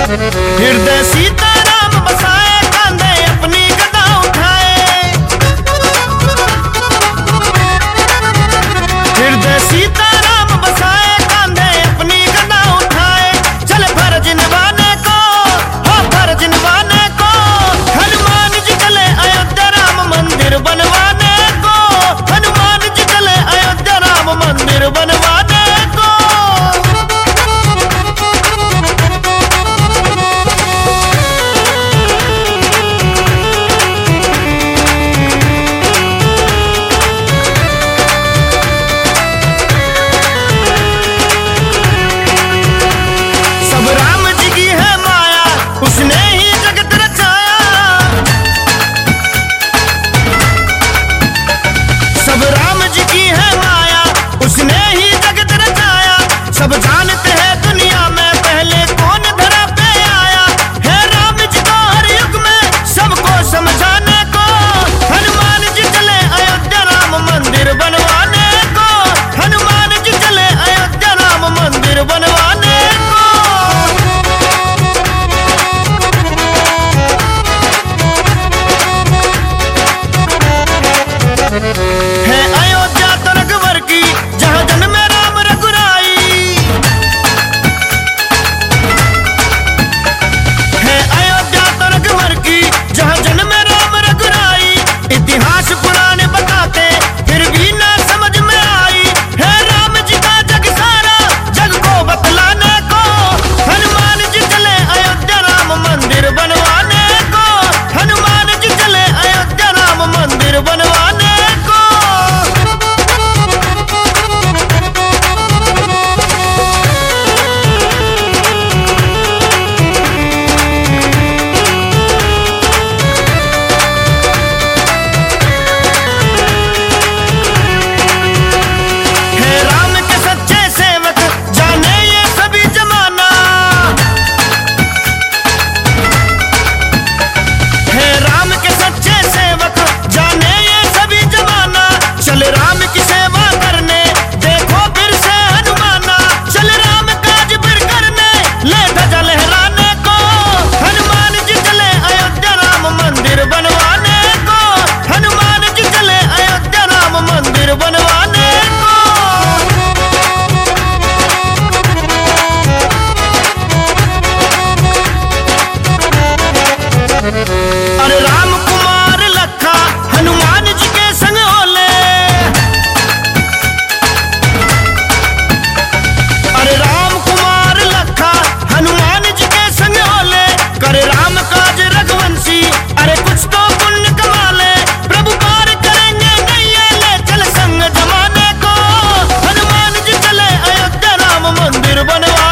हृदय सीताराम बसाए, कांधे अपनी गदा उठाए। हृदय सीताराम बसाए, कांधे अपनी गदा उठाए। चल फर्ज निभाने को, हो फर्ज निभाने को। हनुमान जी चले अयोध्या राम मंदिर बनवाने को। हनुमान जी चले अयोध्या राम मंदिर बनवाने को। उसने ही जगत रचाया, सब राम जी की है माया। उसने ही जगत रचाया, सब जानते हैं दुनिया में पहले कौन धरा पे आया है। राम जी को हर युग में सबको समझाने को। हनुमान जी चले अयोध्या राम मंदिर बनवाने को। हनुमान जी चले अयोध्या राम मंदिर बनवाने को। है अयोध्या तो रघुवर की, जहाँ जन्मे राम रघुराई। है अयोध्या तो रघुवर की, जहाँ जन्मे राम रघुराई। इतिहास पुराने बताते फिर भी ना समझ में आई है। राम जी का जग सारा जग को बतलाने को। हनुमान जी चले अयोध्या राम मंदिर बनवाने को। हनुमान जी चले अयोध्या राम मंदिर बनवाने को। अरे राम कुमार लखा हनुमान जी के संग होले। अरे राम कुमार लखा हनुमान जी के संग होले। करे राम काज रघुवंशी, अरे कुछ तो पुण्य कमा ले। प्रभु पार करेंगे नैया, ले चल संग जमाने को। हनुमान जी चले अयोध्या राम मंदिर बनवा